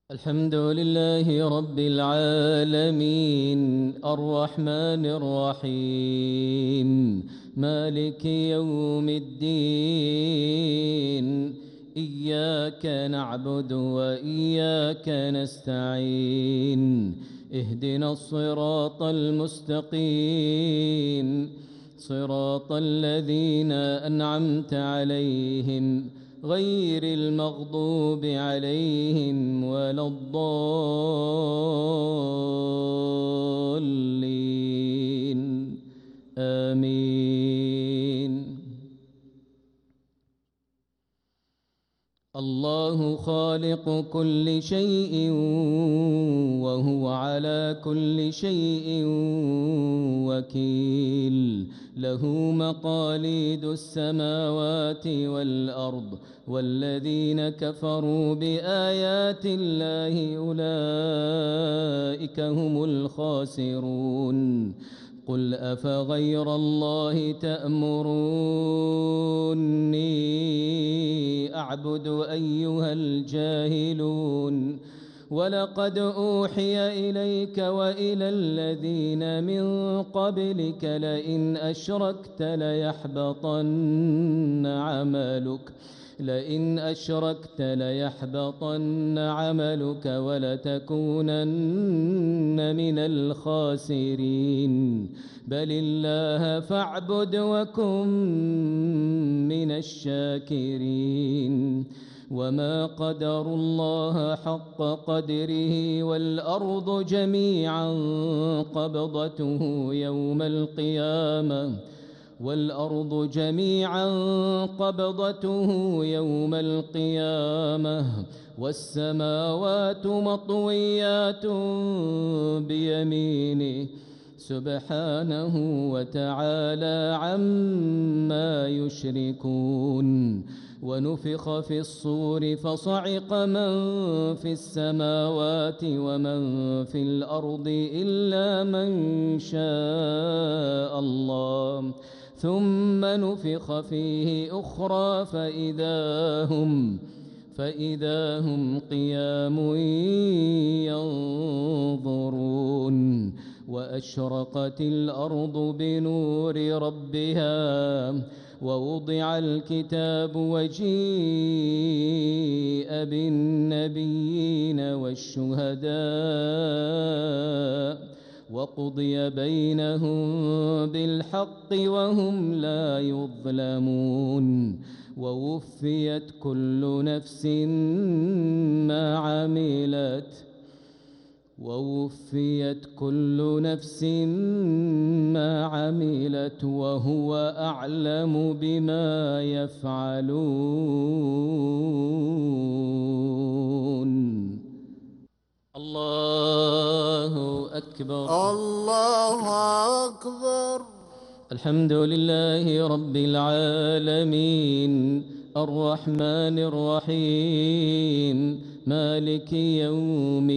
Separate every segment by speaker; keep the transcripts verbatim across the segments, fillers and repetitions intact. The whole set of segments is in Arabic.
Speaker 1: الحمد لله رب العالمين الرحمن الرحيم مالك يوم الدين إياك نعبد وإياك نستعين اهدنا الصراط المستقيم صراط الذين أنعمت عليهم غير المغضوب عليهم ولا الضالين آمين. الله خالق كل شيء وهو على كل شيء وكيل، له مقاليد السماوات والأرض، والذين كفروا بآيات الله أولئك هم الخاسرون. قل أفغير الله تأمروني أعبد أيها الجاهلون؟ ولقد أوحي إليك وإلى الذين من قبلك لئن أشركت ليحبطن عملك لئن أشركت ليحبطن عملك ولتكونن من الخاسرين. بل الله فاعبد وكن من الشاكرين. وما قدروا الله حق قدره والأرض جميعا قبضته يوم القيامة والأرض جميعا قبضته يوم القيامة والسماوات مطويات بيمينه سبحانه وتعالى عما يشركون. ونفخ في الصور فصعق من في السماوات ومن في الأرض إلا من شاء الله، ثم نفخ فيه أخرى فإذا هم فإذا هم قيام ينظرون. وأشرقت الأرض بنور ربها ووضع الكتاب وجيء بالنبيين والشهداء وقضي بينهم بالحق وهم لا يظلمون. ووفيت كل نفس ما عملت ووفيت كل نفس ما عملت وهو أعلم بما يفعلون. الله أكبر.
Speaker 2: الله أكبر.
Speaker 1: الحمد لله رب العالمين الرحمن الرحيم مالك يوم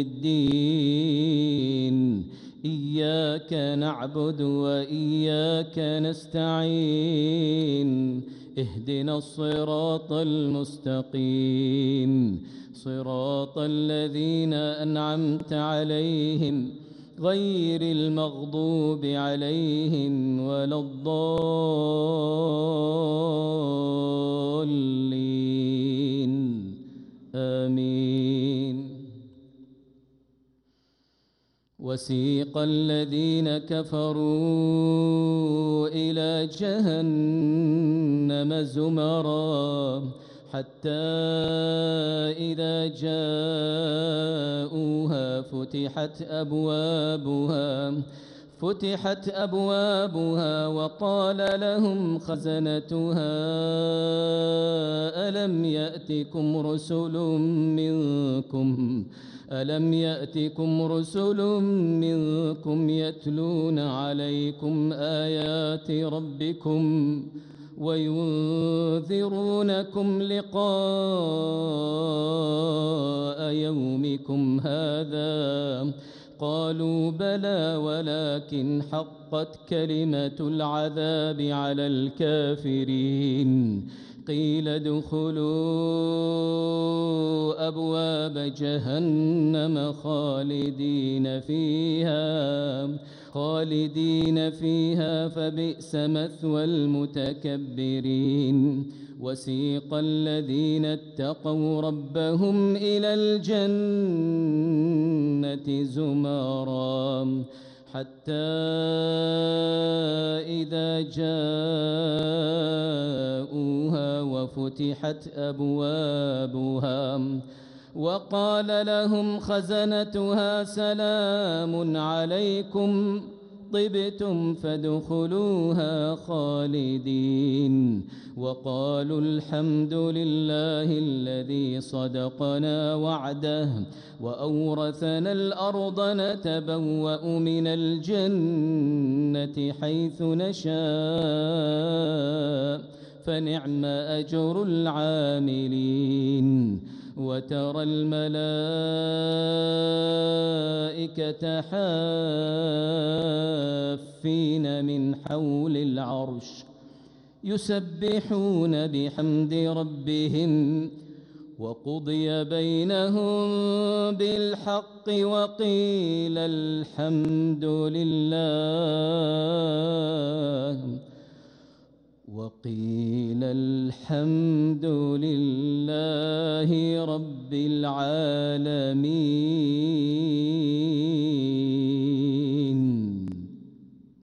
Speaker 1: الدين إياك نعبد وإياك نستعين اهدنا الصراط المستقيم صراط الذين أنعمت عليهم غير المغضوب عليهم ولا الضالين آمين. وسيق الذين كفروا إلى جهنم زمرا حتى إذا جاءوها فتحت أبوابها فتحت أبوابها وقال لهم خزنتها ألم يأتكم رسل منكم ألم يأتكم رسل منكم يتلون عليكم آيات ربكم وينذرونكم لقاء يومكم هذا؟ قالوا بلى ولكن حقت كلمة العذاب على الكافرين. قيل ادخلوا أبواب جهنم خالدين فيها خالدين فيها فبئس مثوى المتكبرين وسيق الذين اتقوا ربهم إلى الجنة زمرا حتى إذا جاءوها وفتحت أبوابها وقال لهم خزنتها سلام عليكم طبتم فادخلوها خالدين وقالوا الحمد لله الذي صدقنا وعده وأورثنا الأرض نتبوأ من الجنة حيث نشاء فنعم أجر العاملين وترى الملائكة حافين من حول العرش يسبحون بحمد ربهم وقضي بينهم بالحق وقيل الحمد لله وقيل الحمد لله رب العالمين.